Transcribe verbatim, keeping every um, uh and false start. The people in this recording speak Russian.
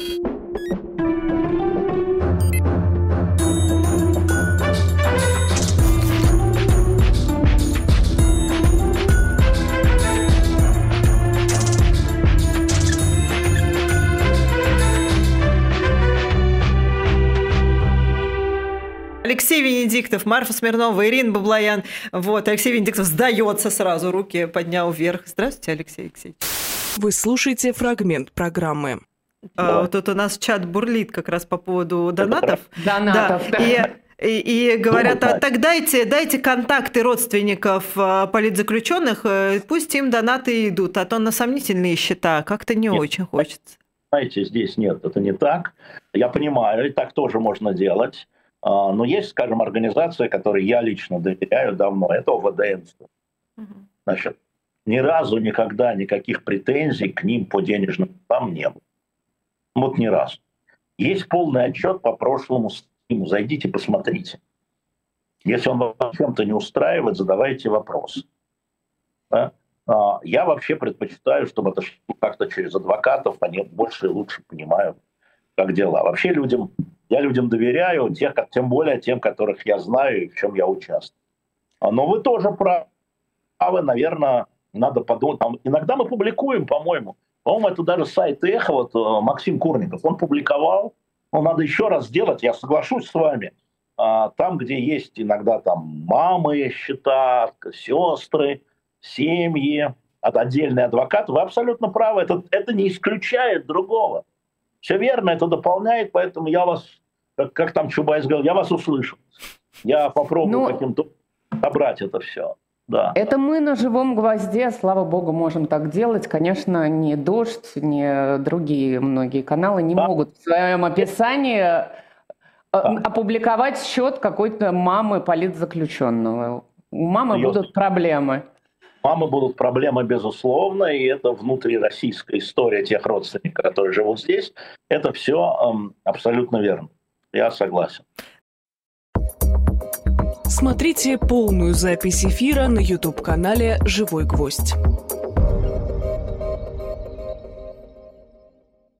Алексей Венедиктов, Марфа Смирнова, Ирина Баблоян. Вот, Алексей Венедиктов сдается сразу, руки поднял вверх. Здравствуйте, Алексей Алексеевич. Вы слушаете фрагмент программы. А, вот тут у нас чат бурлит как раз по поводу донатов. Донатов, да. да. И, и, и говорят, а так дайте, дайте контакты родственников политзаключенных, пусть им донаты идут, а то на сомнительные счета как-то не нет, очень хочется. Знаете, здесь нет, это не так. Я понимаю, и так тоже можно делать. Но есть, скажем, организация, которой я лично доверяю давно, это ОВД. Значит, ни разу никогда никаких претензий к ним по денежным там не было. Вот ни разу. Есть полный отчет по прошлому стриму. Зайдите, посмотрите. Если он вас чем-то не устраивает, задавайте вопрос. Да? Я вообще предпочитаю, чтобы это как-то через адвокатов, они больше и лучше понимают, как дела. Вообще людям, я людям доверяю, тех, тем более тем, которых я знаю и в чем я участвую. Но вы тоже правы, наверное, надо подумать. Там, иногда мы публикуем, по-моему, по-моему, это даже сайт Эхо, вот Максим Курников, он публиковал, но надо еще раз сделать, я соглашусь с вами, там, где есть иногда там мамы, счета, сестры, семьи, отдельный адвокат, вы абсолютно правы, это, это не исключает другого. Все верно, это дополняет, поэтому я вас, как, как там Чубайс говорил, я вас услышу. Я попробую Но... каким-то собрать это все. Да. Это мы на живом гвозде, слава богу, можем так делать. Конечно, ни «Дождь», ни другие многие каналы не да. могут в своем описании да. опубликовать счет какой-то мамы политзаключенного. У мамы Ее... будут проблемы. Мамы будут проблемы, безусловно, и это внутрироссийская история тех родственников, которые живут здесь. Это все эм, абсолютно верно. Я согласен. Смотрите полную запись эфира на YouTube-канале «Живой гвоздь».